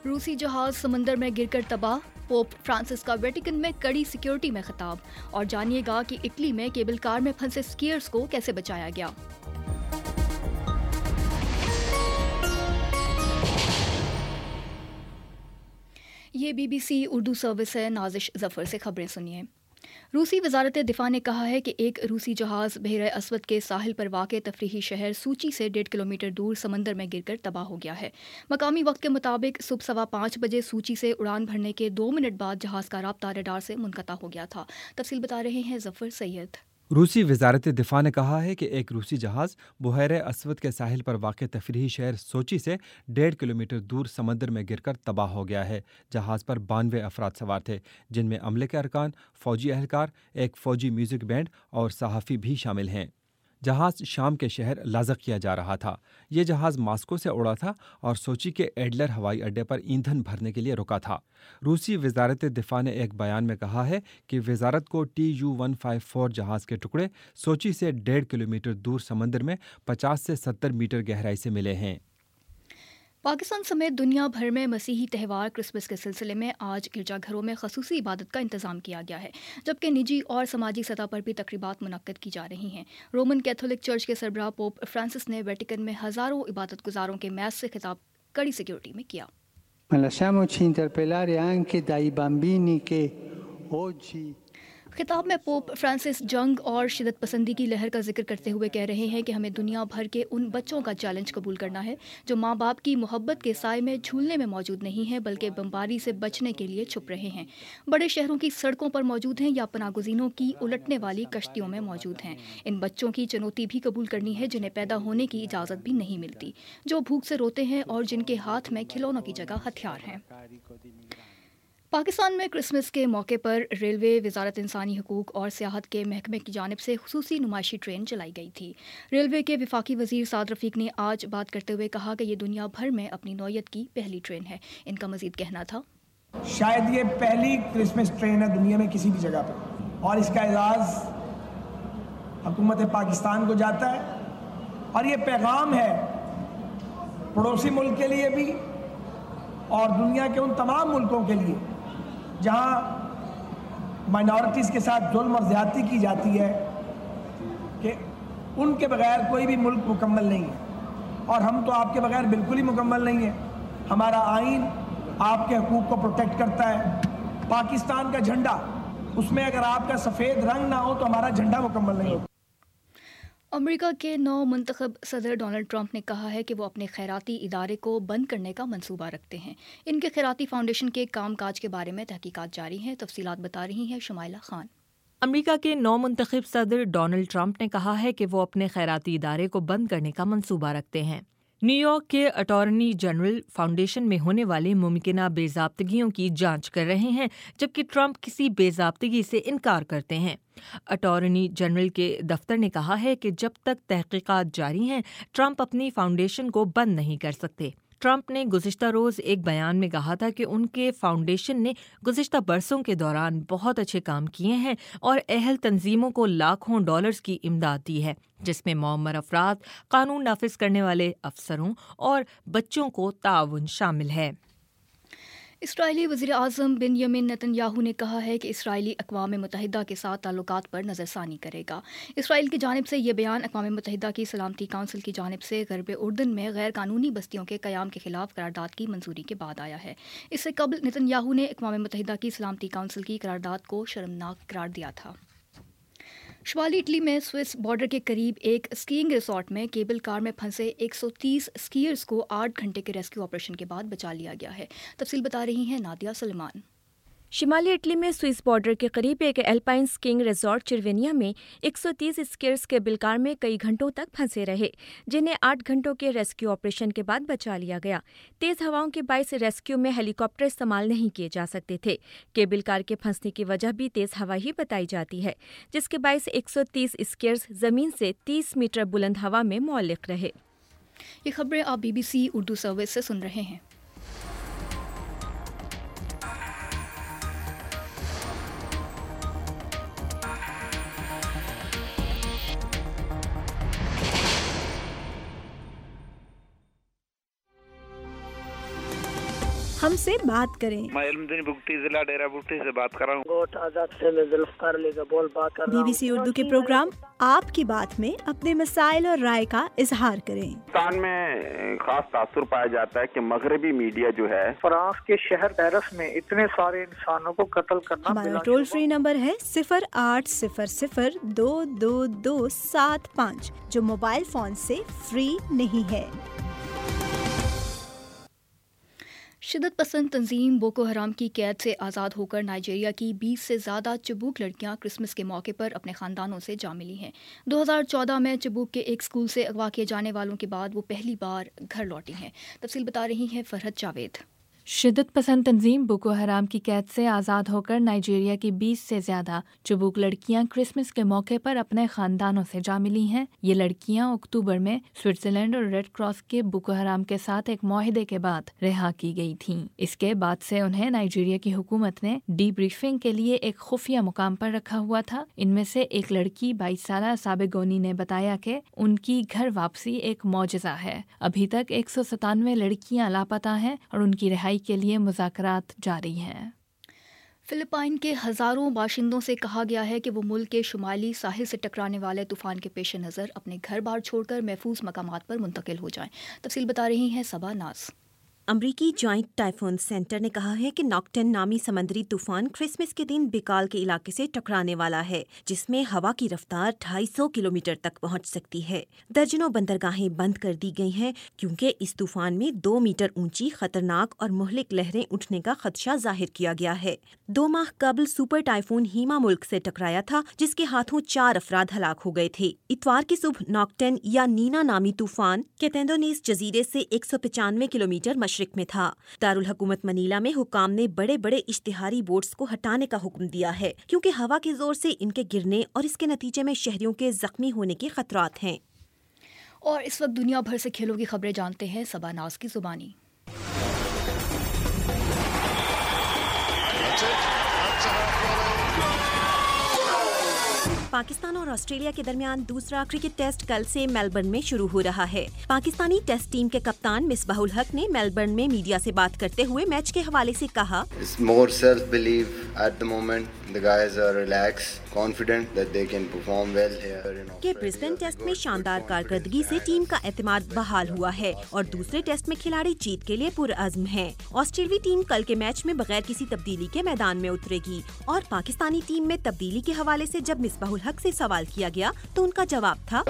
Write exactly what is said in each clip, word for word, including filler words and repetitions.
روسی جہاز سمندر میں گر کر تباہ، پوپ فرانسس کا ویٹیکن میں کڑی سیکیورٹی میں خطاب، اور جانیے گا کہ اٹلی میں کیبل کار میں پھنسے سکیئرز کو کیسے بچایا گیا۔ یہ B B C Urdu service ہے، نازش ظفر سے خبریں سنیے۔ روسی وزارت دفاع نے کہا ہے کہ ایک روسی جہاز بحیرہ اسود کے ساحل پر واقع تفریحی شہر سوچی سے ڈیڑھ کلومیٹر دور سمندر میں گر کر تباہ ہو گیا ہے۔ مقامی وقت کے مطابق صبح سوا پانچ بجے سوچی سے اڑان بھرنے کے دو منٹ بعد جہاز کا رابطہ ریڈار سے منقطع ہو گیا تھا۔ تفصیل بتا رہے ہیں ظفر سید۔ روسی وزارت دفاع نے کہا ہے کہ ایک روسی جہاز بحیرہ اسود کے ساحل پر واقع تفریحی شہر سوچی سے ڈیڑھ کلومیٹر دور سمندر میں گر کر تباہ ہو گیا ہے۔ جہاز پر بانوے افراد سوار تھے، جن میں عملے کے ارکان، فوجی اہلکار، ایک فوجی میوزک بینڈ اور صحافی بھی شامل ہیں۔ جہاز شام کے شہر لازق کیا جا رہا تھا۔ یہ جہاز ماسکو سے اڑا تھا اور سوچی کے ایڈلر ہوائی اڈے پر ایندھن بھرنے کے لیے رکا تھا۔ روسی وزارت دفاع نے ایک بیان میں کہا ہے کہ وزارت کو T U one five four جہاز کے ٹکڑے سوچی سے ڈیڑھ کلومیٹر دور سمندر میں پچاس سے ستر میٹر گہرائی سے ملے ہیں۔ پاکستان سمیت دنیا بھر میں مسیحی تہوار کرسمس کے سلسلے میں آج گرجا گھروں میں خصوصی عبادت کا انتظام کیا گیا ہے، جبکہ نجی اور سماجی سطح پر بھی تقریبات منعقد کی جا رہی ہیں۔ رومن کیتھولک چرچ کے سربراہ پوپ فرانسس نے ویٹیکن میں ہزاروں عبادت گزاروں کے میس سے خطاب کڑی سیکیورٹی میں کیا۔ Lasciamoci interpellare anche dai bambini che oggi خطاب میں پوپ فرانسس جنگ اور شدت پسندی کی لہر کا ذکر کرتے ہوئے کہہ رہے ہیں کہ ہمیں دنیا بھر کے ان بچوں کا چیلنج قبول کرنا ہے جو ماں باپ کی محبت کے سائے میں جھولنے میں موجود نہیں ہیں بلکہ بمباری سے بچنے کے لیے چھپ رہے ہیں، بڑے شہروں کی سڑکوں پر موجود ہیں یا پناہ گزینوں کی الٹنے والی کشتیوں میں موجود ہیں۔ ان بچوں کی چنوتی بھی قبول کرنی ہے جنہیں پیدا ہونے کی اجازت بھی نہیں ملتی، جو بھوک سے روتے ہیں اور جن کے ہاتھ میں کھلونوں کی جگہ ہتھیار ہیں۔ پاکستان میں کرسمس کے موقع پر ریلوے، وزارت انسانی حقوق اور سیاحت کے محکمے کی جانب سے خصوصی نمائشی ٹرین چلائی گئی تھی۔ ریلوے کے وفاقی وزیر سعد رفیق نے آج بات کرتے ہوئے کہا کہ یہ دنیا بھر میں اپنی نوعیت کی پہلی ٹرین ہے۔ ان کا مزید کہنا تھا، شاید یہ پہلی کرسمس ٹرین ہے دنیا میں کسی بھی جگہ پر، اور اس کا اعزاز حکومت پاکستان کو جاتا ہے، اور یہ پیغام ہے پڑوسی ملک کے لیے بھی اور دنیا کے ان تمام ملکوں کے لیے جہاں مائنورٹیز کے ساتھ ظلم اور زیادتی کی جاتی ہے کہ ان کے بغیر کوئی بھی ملک مکمل نہیں ہے، اور ہم تو آپ کے بغیر بالکل ہی مکمل نہیں ہیں۔ ہمارا آئین آپ کے حقوق کو پروٹیکٹ کرتا ہے۔ پاکستان کا جھنڈا، اس میں اگر آپ کا سفید رنگ نہ ہو تو ہمارا جھنڈا مکمل نہیں ہوتا۔ امریکہ کے نو منتخب صدر ڈونلڈ ٹرمپ نے کہا ہے کہ وہ اپنے خیراتی ادارے کو بند کرنے کا منصوبہ رکھتے ہیں۔ ان کے خیراتی فاؤنڈیشن کے کام کاج کے بارے میں تحقیقات جاری ہیں۔ تفصیلات بتا رہی ہیں شمائلہ خان۔ امریکہ کے نو منتخب صدر ڈونلڈ ٹرمپ نے کہا ہے کہ وہ اپنے خیراتی ادارے کو بند کرنے کا منصوبہ رکھتے ہیں۔ نیو یارک کے اٹارنی جنرل فاؤنڈیشن میں ہونے والے ممکنہ بے ضابطگیوں کی جانچ کر رہے ہیں، جبکہ ٹرمپ کسی بے ضابطگی سے انکار کرتے ہیں۔ اٹارنی جنرل کے دفتر نے کہا ہے کہ جب تک تحقیقات جاری ہیں، ٹرمپ اپنی فاؤنڈیشن کو بند نہیں کر سکتے۔ ٹرمپ نے گزشتہ روز ایک بیان میں کہا تھا کہ ان کے فاؤنڈیشن نے گزشتہ برسوں کے دوران بہت اچھے کام کیے ہیں اور اہل تنظیموں کو لاکھوں ڈالرز کی امداد دی ہے، جس میں معمر افراد، قانون نافذ کرنے والے افسروں اور بچوں کو تعاون شامل ہے۔ اسرائیلی وزیر اعظم بنیامین نتن یاہو نے کہا ہے کہ اسرائیلی اقوام متحدہ کے ساتھ تعلقات پر نظر ثانی کرے گا۔ اسرائیل کی جانب سے یہ بیان اقوام متحدہ کی سلامتی کونسل کی جانب سے غرب اردن میں غیر قانونی بستیوں کے قیام کے خلاف قرارداد کی منظوری کے بعد آیا ہے۔ اس سے قبل نتن یاہو نے اقوام متحدہ کی سلامتی کونسل کی قرارداد کو شرمناک قرار دیا تھا۔ شمالی اٹلی میں سوئس بارڈر کے قریب ایک اسکیئنگ ریسارٹ میں کیبل کار میں پھنسے ایک سو تیس اسکیئرز کو آٹھ گھنٹے کے ریسکیو آپریشن کے بعد بچا لیا گیا ہے۔ تفصیل بتا رہی ہیں نادیہ سلیمان۔ شمالی اٹلی میں سوئس بارڈر کے قریب ایک ایلپائن سکینگ ریزورٹ چروینیا میں ایک سو تیس اسکیئرز کیبل کار میں کئی گھنٹوں تک پھنسے رہے، جنہیں آٹھ گھنٹوں کے ریسکیو آپریشن کے بعد بچا لیا گیا۔ تیز ہواؤں کے باعث ریسکیو میں ہیلی کاپٹر استعمال نہیں کیے جا سکتے تھے۔ کیبل کار کے پھنسنے کی وجہ بھی تیز ہوا ہی بتائی جاتی ہے، جس کے باعث ایک سو تیس اسکیئرز زمین سے تیس میٹر بلند ہوا میں معلق رہے۔ یہ خبریں آپ B B C Urdu service سے سن رہے ہیں۔ ہم سے بات کریں۔ میں علمدین بگٹی ضلع ڈیرہ بگٹی سے بات کر رہا ہوں۔ گوٹ آزاد سے میں ذوالفقار علی کا بول بات کر رہا ہوں۔ بی بی سی اردو کے پروگرام آپ کی بات میں اپنے مسائل اور رائے کا اظہار کریں۔ پاکستان میں خاص تاثر پایا جاتا ہے کہ مغربی میڈیا جو ہے فرانس کے شہر پیرس میں اتنے سارے انسانوں کو قتل کرنا۔ ہمارا ٹول فری نمبر ہے صفر آٹھ صفر صفر دو دو دو سات پانچ جو موبائل فون سے فری نہیں ہے۔ شدت پسند تنظیم بوکو حرام کی قید سے آزاد ہو کر نائجیریا کی بیس سے زیادہ چبوک لڑکیاں کرسمس کے موقع پر اپنے خاندانوں سے جا ملی ہیں۔ دو ہزار چودہ میں چبوک کے ایک اسکول سے اغوا کیے جانے والوں کے بعد وہ پہلی بار گھر لوٹی ہیں۔ تفصیل بتا رہی ہیں فرحت جاوید۔ شدت پسند تنظیم بوکو حرام کی قید سے آزاد ہو کر نائجیریا کی بیس سے زیادہ چبوک لڑکیاں کرسمس کے موقع پر اپنے خاندانوں سے جا ملی ہیں۔ یہ لڑکیاں اکتوبر میں سوئٹزرلینڈ اور ریڈ کراس کے بوکو حرام کے ساتھ ایک معاہدے کے بعد رہا کی گئی تھیں۔ اس کے بعد سے انہیں نائجیریا کی حکومت نے ڈی بریفنگ کے لیے ایک خفیہ مقام پر رکھا ہوا تھا۔ ان میں سے ایک لڑکی بائیس سالہ سابگونی نے بتایا کہ ان کی گھر واپسی ایک معجزہ ہے۔ ابھی تک ایک سو ستانوے لڑکیاں لاپتہ ہیں اور ان کی رہائی کے لیے مذاکرات جاری ہیں۔ فلپائن کے ہزاروں باشندوں سے کہا گیا ہے کہ وہ ملک کے شمالی ساحل سے ٹکرانے والے طوفان کے پیش نظر اپنے گھر بار چھوڑ کر محفوظ مقامات پر منتقل ہو جائیں۔ تفصیل بتا رہی ہیں صبا ناز۔ امریکی جوائنٹ ٹائفون سینٹر نے کہا ہے کہ ناکٹن نامی سمندری طوفان کرسمس کے دن بیکال کے علاقے سے ٹکرانے والا ہے، جس میں ہوا کی رفتار ڈھائی سو کلومیٹر تک پہنچ سکتی ہے۔ درجنوں بندرگاہیں بند کر دی گئی ہیں کیونکہ اس طوفان میں دو میٹر اونچی خطرناک اور مہلک لہریں اٹھنے کا خدشہ ظاہر کیا گیا ہے۔ دو ماہ قبل سپر ٹائفون ہیما ملک سے ٹکرایا تھا، جس کے ہاتھوں چار افراد ہلاک ہو گئے تھے۔ اتوار کی صبح ناکٹن یا نینا نامی طوفان کیتندونیز جزیرے سے ایک سو پچانوے کلومیٹر مشرق میں تھا۔ دارالحکومت منیلا میں حکام نے بڑے بڑے اشتہاری بورڈز کو ہٹانے کا حکم دیا ہے کیونکہ ہوا کے زور سے ان کے گرنے اور اس کے نتیجے میں شہریوں کے زخمی ہونے کے خطرات ہیں۔ اور اس وقت دنیا بھر سے کھیلوں کی خبریں جانتے ہیں صبا ناز کی زبانی۔ پاکستان اور آسٹریلیا کے درمیان دوسرا کرکٹ ٹیسٹ کل سے میلبرن میں شروع ہو رہا ہے۔ پاکستانی ٹیسٹ ٹیم کے کپتان مصباح الحق نے میلبرن میں میڈیا سے بات کرتے ہوئے میچ کے حوالے سے کہا، کہ برسبن ٹیسٹ میں شاندار کارکردگی سے ٹیم کا اعتماد بحال ہوا ہے اور دوسرے ٹیسٹ میں کھلاڑی جیت کے لیے پرعزم ہیں۔ آسٹریلوی ٹیم کل کے میچ میں بغیر کسی تبدیلی کے میدان میں اترے گی، اور پاکستانی ٹیم میں تبدیلی کے حوالے سے جب مصباح الحق سے سوال کیا گیا تو ان کا جواب تھا،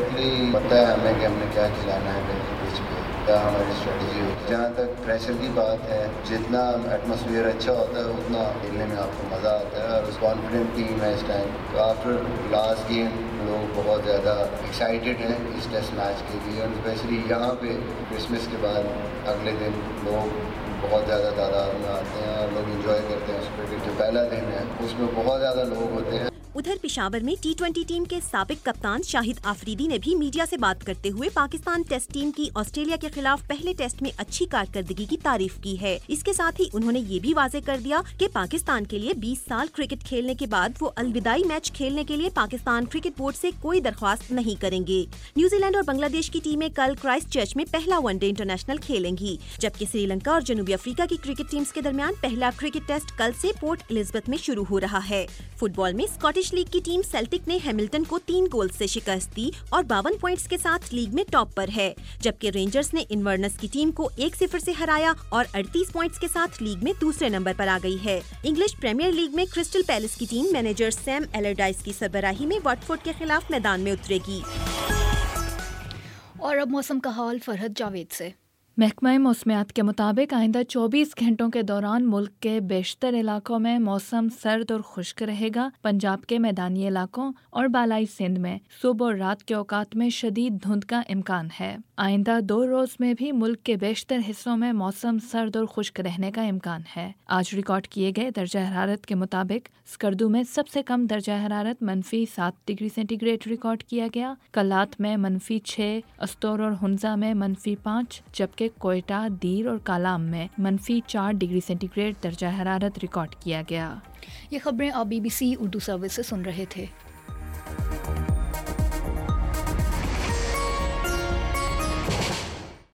ہماری اسٹریٹجی ہوتی ہے۔ جہاں تک پریشر کی بات ہے، جتنا ایٹماسفیئر اچھا ہوتا ہے اتنا کھیلنے میں آپ کو مزہ آتا ہے، اور اس کانفیڈنٹ ٹیم ہے اس ٹائم۔ تو آفٹر لاسٹ گیم لوگ بہت زیادہ ایکسائٹیڈ ہیں اس ٹیسٹ میچ کے لیے، اور اسپیشلی یہاں پہ کرسمس کے بعد اگلے دن لوگ بہت زیادہ تعداد میں آتے ہیں اور لوگ انجوائے کرتے ہیں اس کرکٹ۔ جو پہلا دن ہے اس میں بہت زیادہ لوگ ہوتے ہیں۔ ادھر پشاور میں ٹی ٹوینٹی ٹیم کے سابق کپتان شاہد آفریدی نے بھی میڈیا سے بات کرتے ہوئے پاکستان ٹیسٹ ٹیم کی آسٹریلیا کے خلاف پہلے ٹیسٹ میں اچھی کارکردگی کی تعریف کی ہے۔ اس کے ساتھ ہی انہوں نے یہ بھی واضح کر دیا کہ پاکستان کے لیے بیس سال کرکٹ کھیلنے کے بعد وہ الوداعی میچ کھیلنے کے لیے پاکستان کرکٹ بورڈ سے کوئی درخواست نہیں کریں گے۔ نیوزی لینڈ اور بنگلہ دیش کی ٹیمیں کل کرائسٹ چرچ میں پہلا ون ڈے انٹرنیشنل کھیلیں گی، جبکہ سری لنکا اور جنوبی افریقہ کی کرکٹ ٹیمز کے درمیان پہلا کرکٹ ٹیسٹ کل سے پورٹ الزبتھ میں شروع ہو رہا ہے۔ فٹ بال میں اسکاٹش لیگ کی ٹیم سیلٹک نے ہیملٹن کو تین گول سے شکست دی اور باون پوائنٹس کے ساتھ لیگ میں ٹاپ پر ہے، جبکہ رینجرز نے انورنس کی ٹیم کو ایک صفر سے ہرایا اور اڑتیس پوائنٹس کے ساتھ لیگ میں دوسرے نمبر پر آ گئی ہے۔ انگلش پریمیئر لیگ میں کرسٹل پیلس کی ٹیم مینیجر سیم ایلرڈائز کی سربراہی میں واٹفورڈ کے خلاف میدان میں اترے گی۔ اور اب موسم کا حال فرحت جاوید سے۔ محکمہ موسمیات کے مطابق آئندہ چوبیس گھنٹوں کے دوران ملک کے بیشتر علاقوں میں موسم سرد اور خشک رہے گا۔ پنجاب کے میدانی علاقوں اور بالائی سندھ میں صبح اور رات کے اوقات میں شدید دھند کا امکان ہے۔ آئندہ دو روز میں بھی ملک کے بیشتر حصوں میں موسم سرد اور خشک رہنے کا امکان ہے۔ آج ریکارڈ کیے گئے درجہ حرارت کے مطابق اسکردو میں سب سے کم درجہ حرارت منفی سات ڈگری سینٹی گریڈ ریکارڈ کیا گیا، کلات میں منفی چھ، استور اور ہنزا میں منفی پانچ، جبکہ کوئٹہ، دیر اور کالام میں منفی چار ڈگری سینٹی گریڈ درجہ حرارت ریکارڈ کیا گیا۔ یہ خبریں آپ B B C Urdu service سے سن رہے تھے۔